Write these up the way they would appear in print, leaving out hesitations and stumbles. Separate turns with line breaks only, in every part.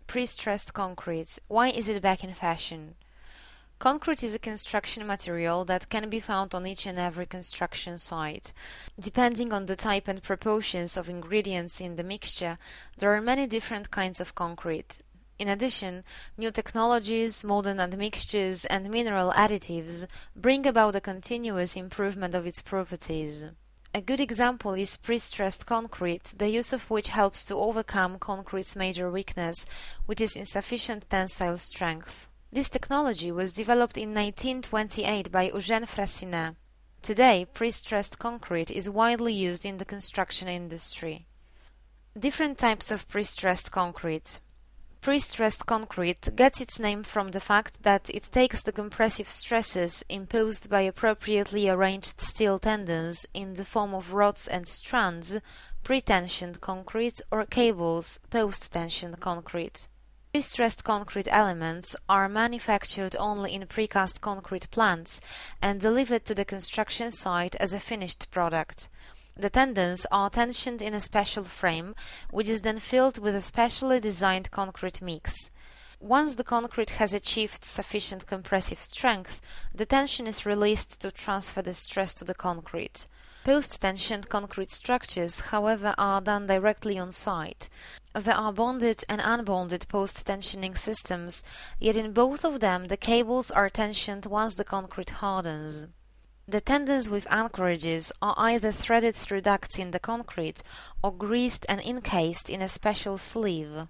Pre-stressed concrete. Why is it back in fashion? Concrete is a construction material that can be found on each and every construction site. Depending on the type and proportions of ingredients in the mixture, there are many different kinds of concrete. In addition, new technologies, modern admixtures, and mineral additives bring about a continuous improvement of its properties. A good example is pre-stressed concrete, the use of which helps to overcome concrete's major weakness, which is insufficient tensile strength. This technology was developed in 1928 by Eugène Freycinet. Today, pre-stressed concrete is widely used in the construction industry. Different types of pre-stressed concrete. Pre-stressed concrete gets its name from the fact that it takes the compressive stresses imposed by appropriately arranged steel tendons in the form of rods and strands, pre-tensioned concrete, or cables, post-tensioned concrete. Pre-stressed concrete elements are manufactured only in precast concrete plants and delivered to the construction site as a finished product. The tendons are tensioned in a special frame, which is then filled with a specially designed concrete mix. Once the concrete has achieved sufficient compressive strength, the tension is released to transfer the stress to the concrete. Post-tensioned concrete structures, however, are done directly on site. There are bonded and unbonded post-tensioning systems, yet in both of them the cables are tensioned once the concrete hardens. The tendons with anchorages are either threaded through ducts in the concrete or greased and encased in a special sleeve.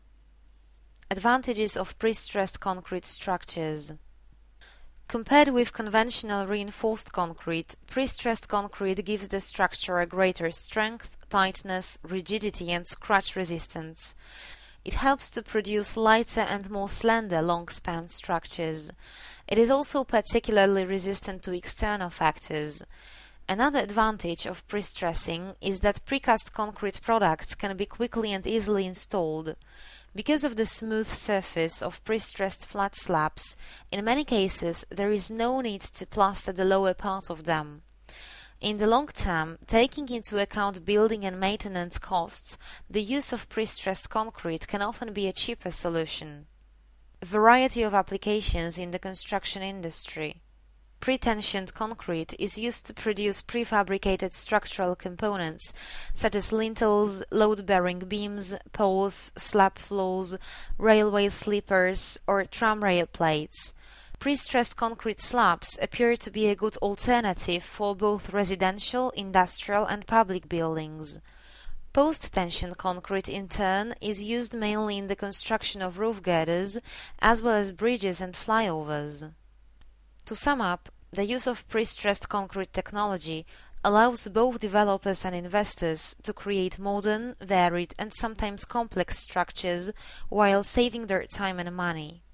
Advantages of pre-stressed concrete structures. Compared with conventional reinforced concrete, pre-stressed concrete gives the structure a greater strength, tightness, rigidity and scratch resistance. It helps to produce lighter and more slender long-span structures. It is also particularly resistant to external factors. Another advantage of pre-stressing is that precast concrete products can be quickly and easily installed. Because of the smooth surface of pre-stressed flat slabs, in many cases there is no need to plaster the lower part of them. In the long term, taking into account building and maintenance costs, the use of pre-stressed concrete can often be a cheaper solution. A variety of applications in the construction industry. Pre-tensioned concrete is used to produce prefabricated structural components such as lintels, load-bearing beams, poles, slab floors, railway sleepers, or tramrail plates. Pre-stressed concrete slabs appear to be a good alternative for both residential, industrial and public buildings. Post-tension concrete, in turn, is used mainly in the construction of roof girders, as well as bridges and flyovers. To sum up, the use of pre-stressed concrete technology allows both developers and investors to create modern, varied and sometimes complex structures while saving their time and money.